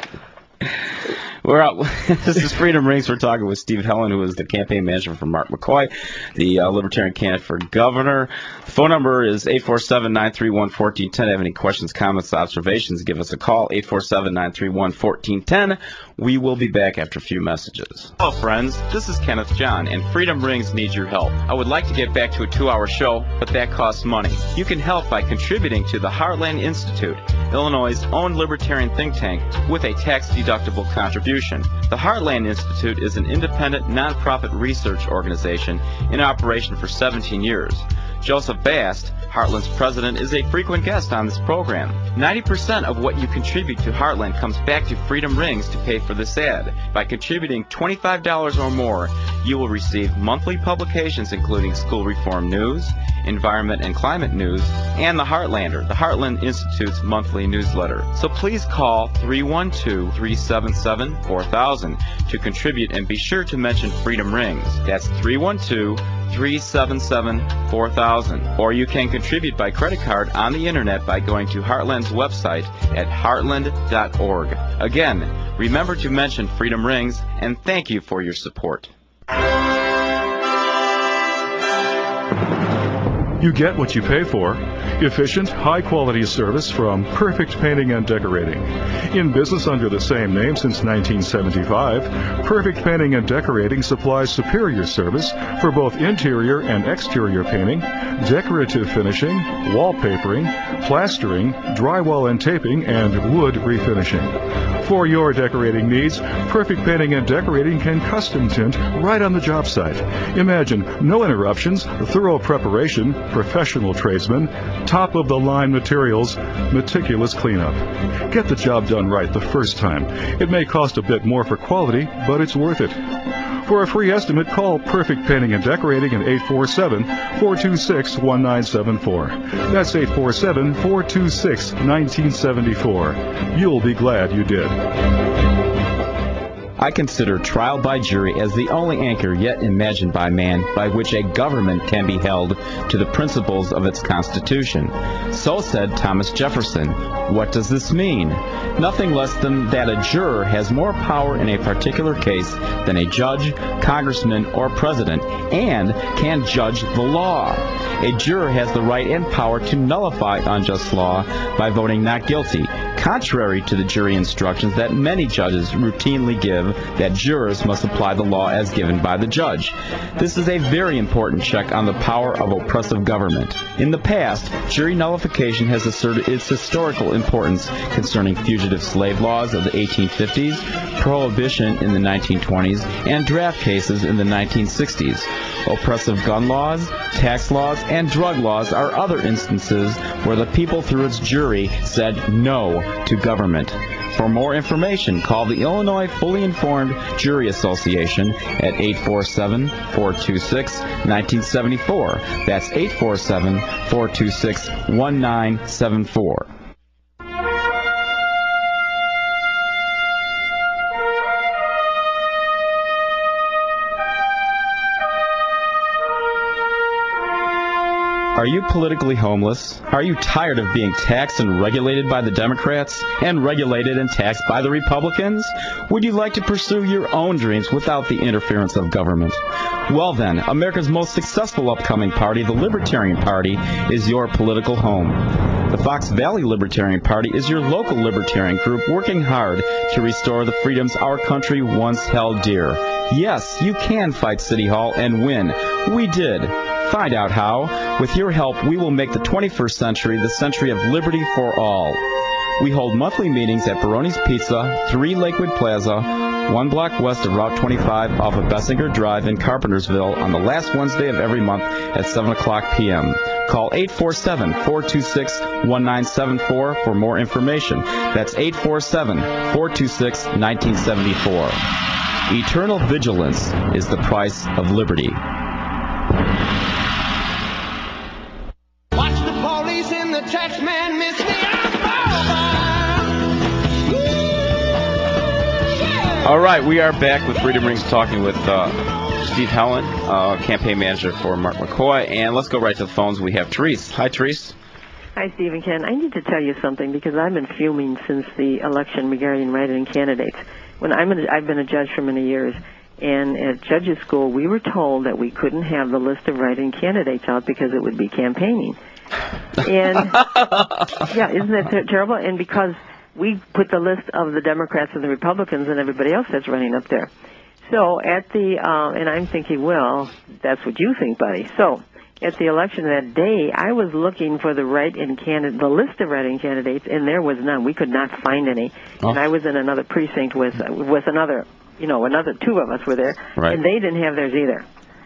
We're out. This is Freedom Rings. We're talking with Steve Helen, who is the campaign manager for Mark McCoy, the uh, Libertarian candidate for governor. The phone number is eight four seven, nine three one, one four one zero. Have any questions, comments, observations, give us a call, eight four seven, nine three one, one four one zero. We will be back after a few messages. Hello, friends. This is Kenneth John, and Freedom Rings needs your help. I would like to get back to a two-hour show, but that costs money. You can help by contributing to the Heartland Institute, Illinois' own libertarian think tank, with a tax-deductible contribution. The Heartland Institute is an independent, nonprofit research organization in operation for seventeen years. Joseph Bast, Heartland's president, is a frequent guest on this program. ninety percent of what you contribute to Heartland comes back to Freedom Rings to pay for this ad. By contributing twenty-five dollars or more, you will receive monthly publications including school reform news, environment and climate news, and the Heartlander, the Heartland Institute's monthly newsletter. So please call three one two, three seven seven, four thousand to contribute, and be sure to mention Freedom Rings. That's three one two, three seven seven, four thousand. Or you can contribute by credit card on the internet by going to Heartland's website at heartland dot org. Again, remember to mention Freedom Rings, and thank you for your support. You get what you pay for. Efficient, high-quality service from Perfect Painting and Decorating. In business under the same name since nineteen seventy-five, Perfect Painting and Decorating supplies superior service for both interior and exterior painting, decorative finishing, wallpapering, plastering, drywall and taping, and wood refinishing. For your decorating needs, Perfect Painting and Decorating can custom tint right on the job site. Imagine no interruptions, thorough preparation, professional tradesmen, top-of-the-line materials, meticulous cleanup. Get the job done right the first time. It may cost a bit more for quality, but it's worth it. For a free estimate, call Perfect Painting and Decorating at eight four seven, four two six, one nine seven four. That's eight four seven, four two six, one nine seven four. You'll be glad you did. I consider trial by jury as the only anchor yet imagined by man by which a government can be held to the principles of its constitution. So said Thomas Jefferson. What does this mean? Nothing less than that a juror has more power in a particular case than a judge, congressman, or president, and can judge the law. A juror has the right and power to nullify unjust law by voting not guilty, contrary to the jury instructions that many judges routinely give that jurors must apply the law as given by the judge. This is a very important check on the power of oppressive government. In the past, jury nullification has asserted its historical importance concerning fugitive slave laws of the eighteen fifties, prohibition in the nineteen twenties, and draft cases in the nineteen sixties. Oppressive gun laws, tax laws, and drug laws are other instances where the people through its jury said no to government. For more information, call the Illinois Fully Informed Jury Association at eight four seven, four two six, one nine seven four. That's eight four seven, four two six, one nine seven four. Are you politically homeless? Are you tired of being taxed and regulated by the Democrats and regulated and taxed by the Republicans? Would you like to pursue your own dreams without the interference of government? Well then, America's most successful upcoming party, the Libertarian Party, is your political home. The Fox Valley Libertarian Party is your local libertarian group working hard to restore the freedoms our country once held dear. Yes, you can fight City Hall and win. We did. Find out how. With your help, we will make the twenty-first century the century of liberty for all. We hold monthly meetings at Baroni's Pizza, three Lakewood Plaza, one block west of Route twenty-five off of Bessinger Drive in Carpentersville on the last Wednesday of every month at seven o'clock p.m. Call eight four seven, four two six, one nine seven four for more information. That's eight four seven, four two six, one nine seven four. Eternal vigilance is the price of liberty. Watch the police and the tax man miss me. All right, we are back with Freedom Rings talking with uh, Steve Helen, uh, campaign manager for Mark McCoy. And let's go right to the phones. We have Therese. Hi, Therese. Hi, Steve and Ken. I need to tell you something because I've been fuming since the election regarding write-in candidates. When I'm a, I've been a judge for many years, and at judges' school, we were told that we couldn't have the list of write-in candidates out because it would be campaigning. And, yeah, isn't that ter- terrible? And because we put the list of the Democrats and the Republicans and everybody else that's running up there. So at the, uh, and I'm thinking, well, that's what you think, buddy. So at the election that day, I was looking for the write-in candidate, the list of write-in candidates, and there was none. We could not find any. Oh. And I was in another precinct with with another, you know, another two of us were there, right. And they didn't have theirs either.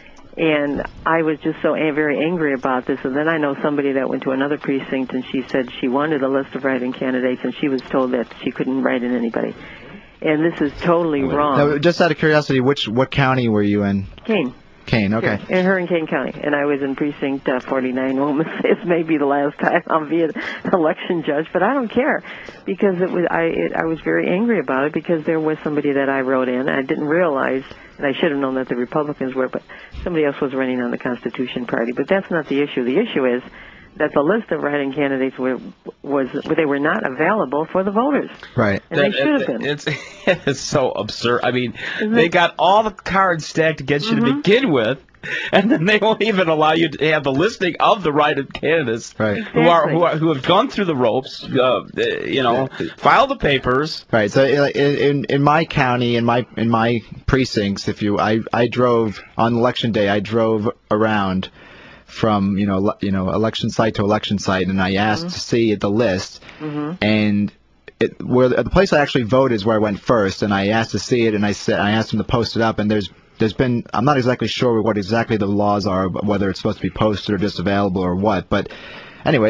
And I was just so a- very angry about this. And then I know somebody that went to another precinct, and she said she wanted a list of write-in candidates, and she was told that she couldn't write in anybody. And this is totally wrong. Now, just out of curiosity, which what county were you in? Kane. Kane, okay. Sure. In her in Kane County, and I was in precinct uh, forty-nine. Well, this may be the last time I'll be an election judge, but I don't care because it was I it, I was very angry about it because there was somebody that I wrote in. I didn't realize, and I should have known that the Republicans were, but somebody else was running on the Constitution Party. But that's not the issue. The issue is that the list of write-in candidates were was they were not available for the voters. Right. And they should have been. It's, it's so absurd. I mean, Isn't they it? got all the cards stacked against you mm-hmm. to begin with, and then they won't even allow you to have the listing of the write-in candidates right. who are who are who have gone through the ropes, uh, you know, filed the papers. Right. So in in my county, in my in my precincts, if you, I I drove on election day. I drove around from you know you know election site to election site, and I asked mm-hmm. to see the list, mm-hmm. and it, where the place I actually voted is where I went first, and I asked to see it, and I said I asked them to post it up, and there's there's been I'm not exactly sure what exactly the laws are, whether it's supposed to be posted or just available or what, but anyway, I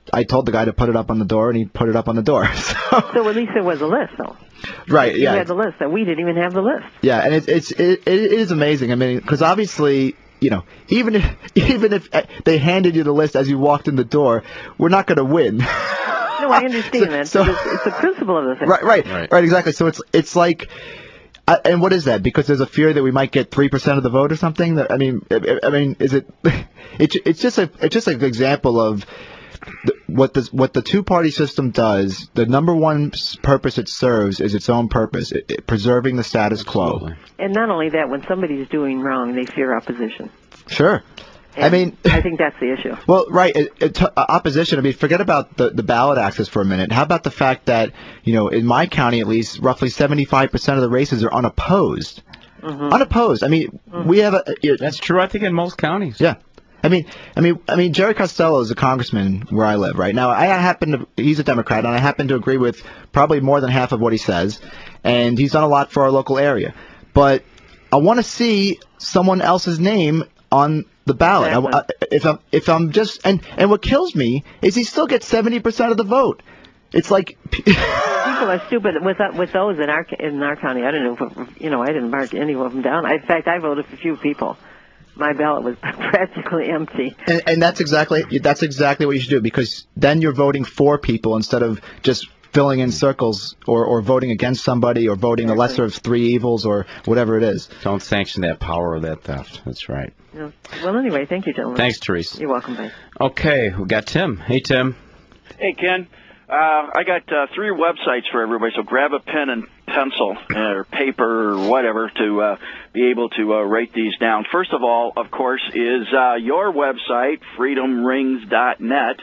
I told the guy to put it up on the door, and he put it up on the door. So, So at least there was a list, though. right, You yeah. had the list, and we didn't even have the list. Yeah, and it's it's it, it is amazing. I mean, because obviously, you know, even if even if uh, they handed you the list as you walked in the door, we're not going to win. No, I understand that. so- but it's, it's the principle of the thing. right, right, right, exactly. So it's it's like, uh, and what is that? Because there's a fear that we might get three percent of the vote or something. That I mean, I, I mean, is it? It's it's just a it's just an example of. The, what the what the two-party system does, the number one s- purpose it serves is its own purpose, it, it, preserving the status quo. And not only that, when somebody's doing wrong, they fear opposition. Sure. I mean, I think that's the issue. well, right. It, it, uh, opposition. I mean, forget about the, the ballot access for a minute. How about the fact that, you know, in my county at least, roughly seventy-five percent of the races are unopposed. Mm-hmm. Unopposed. I mean, we have a. It, That's true, I think, in most counties. Yeah. I mean, I mean, I mean, Jerry Costello is a congressman where I live right now. I happen to, he's a Democrat, and I happen to agree with probably more than half of what he says, and he's done a lot for our local area. But I want to see someone else's name on the ballot. I, I, if I'm, if I'm just, and and what kills me is he still gets seventy percent of the vote. It's like People are stupid with with those in our in our county. I don't know, if, you know, I didn't mark any of them down. I, in fact, I voted for few people. My ballot was practically empty. And, and that's exactly that's exactly what you should do, because then you're voting for people instead of just filling in circles or, or voting against somebody or voting the lesser of three evils or whatever it is. Don't sanction that power or that theft. That's right. Yeah. Well, anyway, thank you, gentlemen. Thanks, Therese. You're welcome, bye. Okay, we got Tim. Hey, Tim. Hey, Ken. Uh, I got uh, three websites for everybody, so grab a pen and pencil uh, or paper or whatever to uh, be able to uh, write these down. First of all, of course, is uh, your website, freedom rings dot net.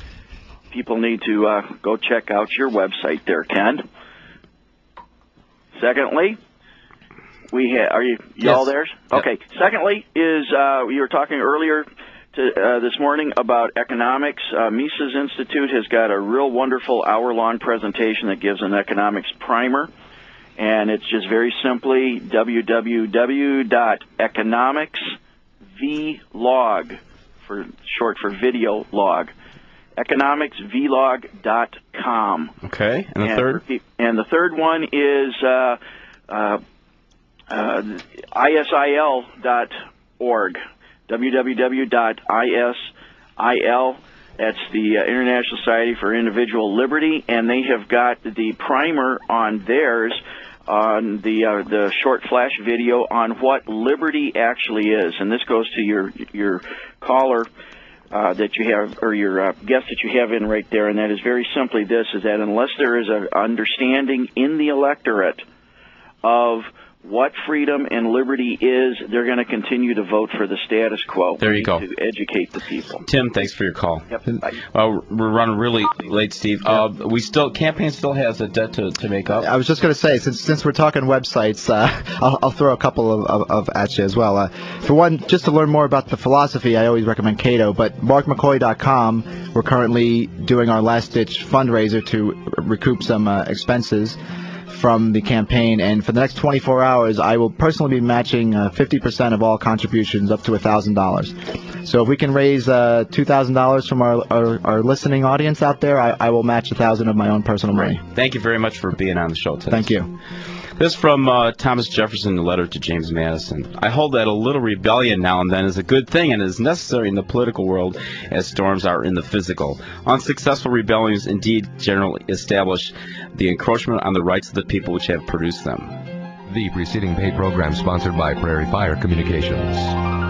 People need to uh, go check out your website there, Ken. Secondly, we ha- are you, you Yes. all there? Okay. Secondly is uh, you were talking earlier to, uh, this morning about economics. Uh, Mises Institute has got a real wonderful hour-long presentation that gives an economics primer, and it's just very simply w w w dot economics vlog, for short for video log, economics vlog dot com. Okay, and the and third? for, and the third one is uh, uh, uh, I S I L dot org. w w w dot I S I L, that's the uh, International Society for Individual Liberty, and they have got the primer on theirs, on the uh, the short flash video on what liberty actually is. And this goes to your your caller uh, that you have, or your uh, guest that you have in right there, and that is very simply this, is that unless there is an understanding in the electorate of what freedom and liberty is, they're going to continue to vote for the status quo. There you We go. need to educate the people. Tim, thanks for your call. Yep. Bye. Uh, we're running really late, Steve. Uh, we still campaign still has a debt to, to make up. I was just going to say, since since we're talking websites, uh, I'll, I'll throw a couple of, of, of at you as well. Uh, for one, just to learn more about the philosophy, I always recommend Cato, but mark mccoy dot com, we're currently doing our last-ditch fundraiser to recoup some uh, expenses from the campaign, and for the next twenty-four hours, I will personally be matching uh, fifty percent of all contributions up to one thousand dollars. So if we can raise uh, two thousand dollars from our, our, our listening audience out there, I, I will match one thousand dollars of my own personal money. Thank you very much for being on the show today. Thank you. This from uh, Thomas Jefferson, a letter to James Madison. I hold that a little rebellion now and then is a good thing and is necessary in the political world as storms are in the physical. Unsuccessful rebellions indeed generally establish the encroachment on the rights of the people which have produced them. The preceding paid program sponsored by Prairie Fire Communications.